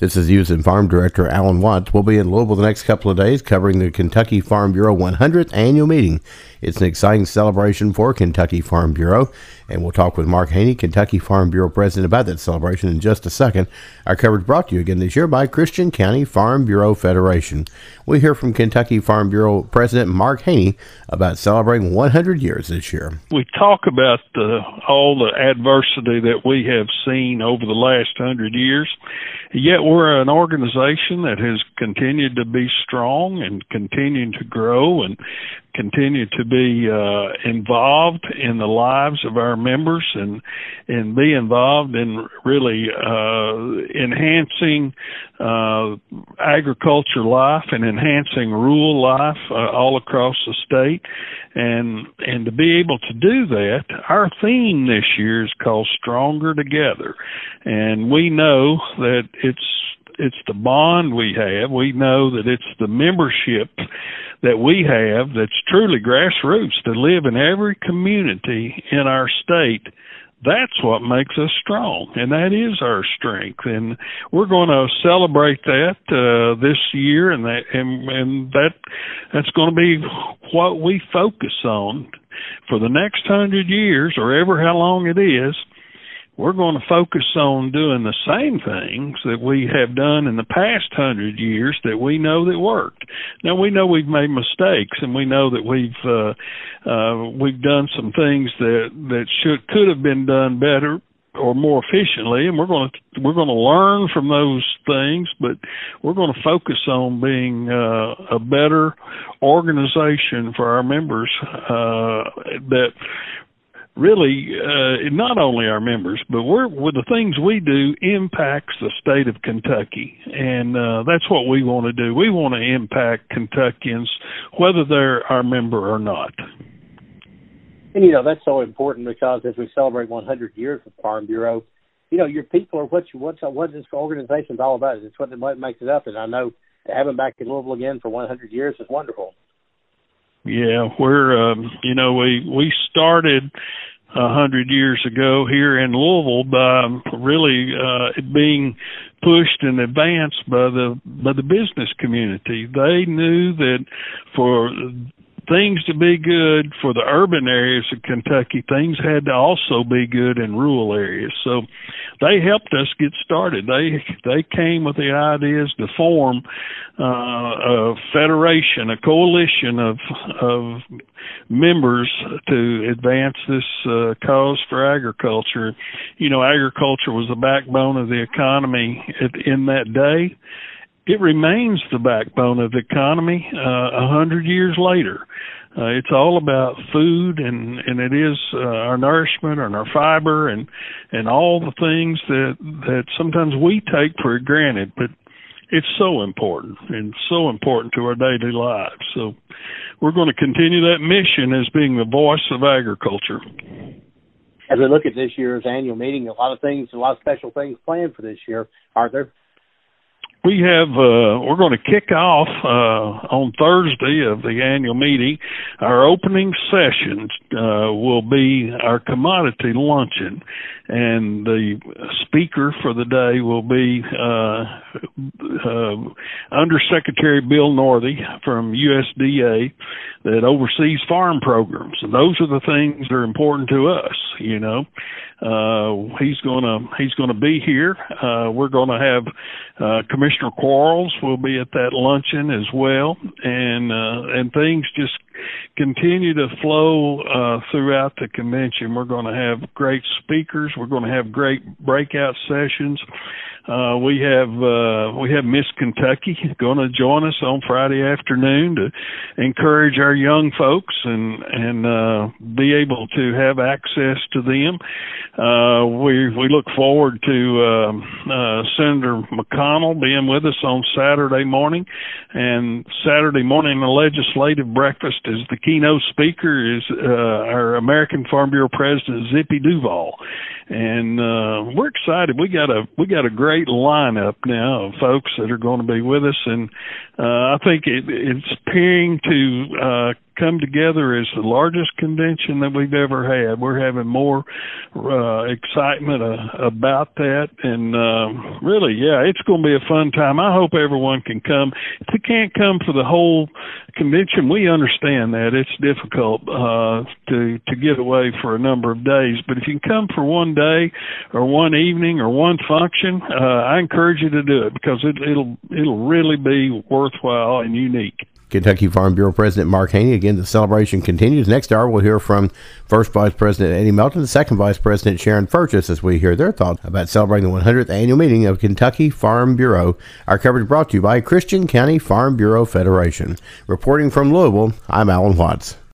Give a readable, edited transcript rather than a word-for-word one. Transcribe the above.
This is Youth and Farm Director Alan Watts. We'll be in Louisville the next couple of days covering the Kentucky Farm Bureau 100th annual meeting. It's an exciting celebration for Kentucky Farm Bureau, and we'll talk with Mark Haney, Kentucky Farm Bureau President, about that celebration in just a second. Our coverage brought to you again this year by Christian County Farm Bureau Federation. We hear from Kentucky Farm Bureau President Mark Haney about celebrating 100 years this year. We talk about all the adversity that we have seen over the last 100 years, yet we're an organization that has continued to be strong and continuing to grow and continue to be involved in the lives of our members and be involved in really enhancing agriculture life and enhancing rural life all across the state. And to be able to do that, our theme this year is called Stronger Together. And we know that it's the bond we have. We know that it's the membership that we have that's truly grassroots, to live in every community in our state. That's what makes us strong, and that is our strength. And we're going to celebrate that this year, and that's going to be what we focus on for the next 100 years, or ever how long it is. We're going to focus on doing the same things that we have done in the past 100 years that we know that worked. Now, we know we've made mistakes, and we know that we've done some things that could have been done better or more efficiently, and we're going to learn from those things, but we're going to focus on being a better organization for our members that really, not only our members, but with the things we do impacts the state of Kentucky, and that's what we want to do. We want to impact Kentuckians, whether they're our member or not. And, that's so important, because as we celebrate 100 years of Farm Bureau, your people are what this organization's all about. It's what makes it up, and I know to have them back in Louisville again for 100 years is wonderful. Yeah, we're, we started 100 years ago here in Louisville by really being pushed and advanced by the business community. They knew that for things to be good for the urban areas of Kentucky, things had to also be good in rural areas. So they helped us get started. They came with the ideas to form a federation, a coalition of members to advance this cause for agriculture. Agriculture was the backbone of the economy in that day. It remains the backbone of the economy 100 years later. It's all about food, and it is our nourishment and our fiber and all the things that sometimes we take for granted, but it's so important and so important to our daily lives. So we're going to continue that mission as being the voice of agriculture. As we look at this year's annual meeting, a lot of special things planned for this year, aren't there? We have, we're going to kick off on Thursday of the annual meeting. Our opening session will be our commodity luncheon, and the speaker for the day will be Undersecretary Bill Northey from USDA that oversees farm programs, and those are the things that are important to us. He's going to be here. We're going to have Commissioner Quarles will be at that luncheon as well, and things just continue to flow throughout the convention. We're going to have great speakers. We're going to have great breakout sessions. We have Miss Kentucky going to join us on Friday afternoon to encourage our young folks and be able to have access to them. We look forward to Senator McConnell being with us on Saturday morning, and Saturday morning the legislative breakfast is the keynote speaker is our American Farm Bureau President Zippy Duval, and we're excited. We got a great lineup now of folks that are going to be with us, and I think it's appearing to come together as the largest convention that we've ever had. We're having more excitement about that, and really, yeah, it's going to be a fun time. I hope everyone can come. If they can't come for the whole convention, we understand that it's difficult to get away for a number of days. But if you can come for one day or one evening or one function, I encourage you to do it, because it'll really be worthwhile and unique. Kentucky Farm Bureau President Mark Haney. Again, the celebration continues. Next hour, we'll hear from First Vice President Eddie Melton, Second Vice President Sharon Furchess, as we hear their thoughts about celebrating the 100th annual meeting of Kentucky Farm Bureau. Our coverage brought to you by Christian County Farm Bureau Federation. Reporting from Louisville, I'm Alan Watts.